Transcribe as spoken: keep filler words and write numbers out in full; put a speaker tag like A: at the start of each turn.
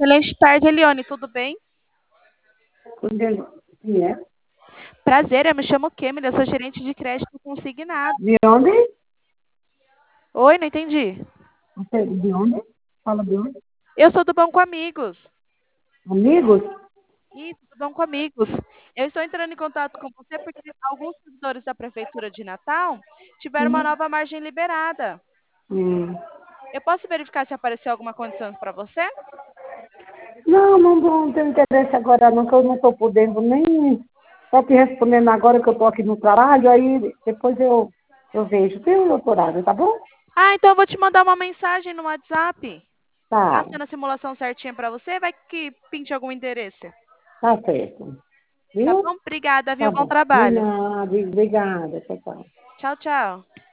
A: Excelente tarde, Elione, tudo bem?
B: Quem é?
A: Prazer, eu me chamo Kemily, eu sou gerente de crédito consignado.
B: De onde?
A: Oi, não entendi.
B: Você- De onde? Fala de onde?
A: Eu sou do Banco Amigos.
B: Amigos?
A: Isso, do Banco Amigos. Eu estou entrando em contato com você porque alguns servidores da Prefeitura de Natal tiveram uma
B: Hum.
A: nova margem liberada.
B: Hum.
A: Eu posso verificar se apareceu alguma condição para você?
B: Não, não, não tenho interesse agora não, que eu não estou podendo nem... Só te respondendo agora que eu estou aqui no trabalho, aí depois eu, eu vejo. Tem um doutorado, tá bom?
A: Ah, então eu vou te mandar uma mensagem no WhatsApp,
B: Tá,
A: passando a simulação certinha para você, vai que pinte algum interesse.
B: tá certo.
A: Tá
B: Viu?
A: bom? Obrigada, viu?
B: Tá
A: Bom
B: bom. De
A: trabalho.
B: nada, obrigada, tchau, tchau.
A: Tchau, tchau.